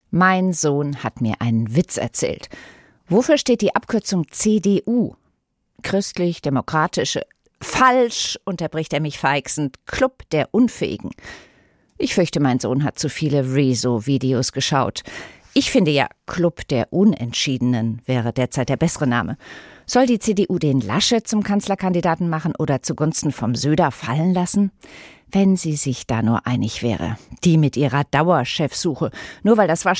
Mein Sohn hat mir einen Witz erzählt. Wofür steht die Abkürzung CDU? Christlich-Demokratische. Falsch, unterbricht er mich feixend. Club der Unfähigen. Ich fürchte, mein Sohn hat zu viele Rezo-Videos geschaut. Ich finde ja, Club der Unentschiedenen wäre derzeit der bessere Name. Soll die CDU den Laschet zum Kanzlerkandidaten machen oder zugunsten vom Söder fallen lassen? Wenn sie sich da nur einig wäre. Die mit ihrer Dauerchefsuche. Nur weil das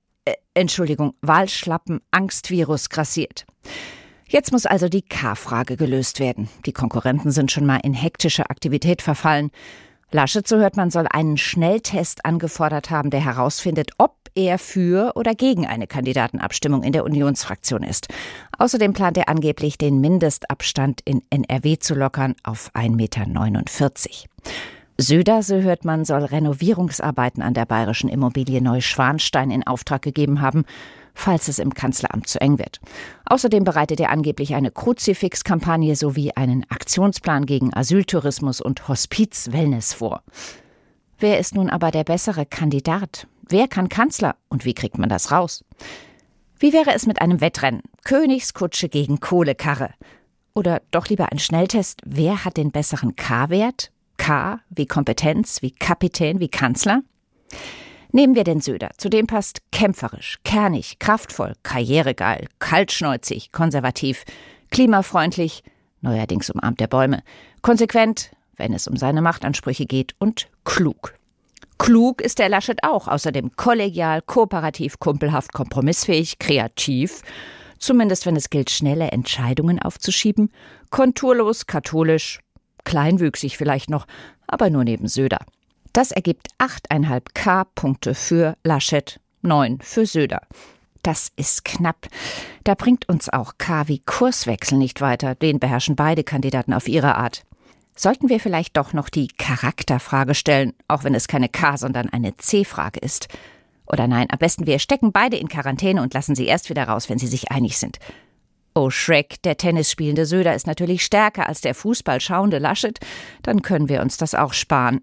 Wahlschlappen-Angstvirus grassiert. Jetzt muss also die K-Frage gelöst werden. Die Konkurrenten sind schon mal in hektische Aktivität verfallen. Laschet, so hört man, soll einen Schnelltest angefordert haben, der herausfindet, ob er für oder gegen eine Kandidatenabstimmung in der Unionsfraktion ist. Außerdem plant er angeblich, den Mindestabstand in NRW zu lockern auf 1,49 Meter. Söder, so hört man, soll Renovierungsarbeiten an der bayerischen Immobilie Neuschwanstein in Auftrag gegeben haben, falls es im Kanzleramt zu eng wird. Außerdem bereitet er angeblich eine Kruzifix-Kampagne sowie einen Aktionsplan gegen Asyltourismus und Hospiz-Wellness vor. Wer ist nun aber der bessere Kandidat? Wer kann Kanzler und wie kriegt man das raus? Wie wäre es mit einem Wettrennen? Königskutsche gegen Kohlekarre. Oder doch lieber ein Schnelltest, wer hat den besseren K-Wert? K wie Kompetenz, wie Kapitän, wie Kanzler? Nehmen wir den Söder. Zu dem passt kämpferisch, kernig, kraftvoll, karrieregeil, kaltschnäuzig, konservativ, klimafreundlich, neuerdings umarmt er Bäume, konsequent, wenn es um seine Machtansprüche geht, und klug. Klug ist der Laschet auch, außerdem kollegial, kooperativ, kumpelhaft, kompromissfähig, kreativ, zumindest wenn es gilt, schnelle Entscheidungen aufzuschieben, konturlos, katholisch, kleinwüchsig vielleicht noch, aber nur neben Söder. Das ergibt 8,5 K-Punkte für Laschet, 9 für Söder. Das ist knapp. Da bringt uns auch K wie Kurswechsel nicht weiter. Den beherrschen beide Kandidaten auf ihre Art. Sollten wir vielleicht doch noch die Charakterfrage stellen, auch wenn es keine K, sondern eine C-Frage ist? Oder nein, am besten wir stecken beide in Quarantäne und lassen sie erst wieder raus, wenn sie sich einig sind. Oh Shrek, der tennisspielende Söder ist natürlich stärker als der Fußball schauende Laschet. Dann können wir uns das auch sparen.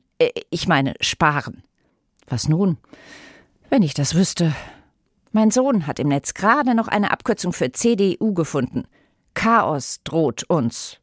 Sparen. Was nun? Wenn ich das wüsste. Mein Sohn hat im Netz gerade noch eine Abkürzung für CDU gefunden. Chaos droht uns.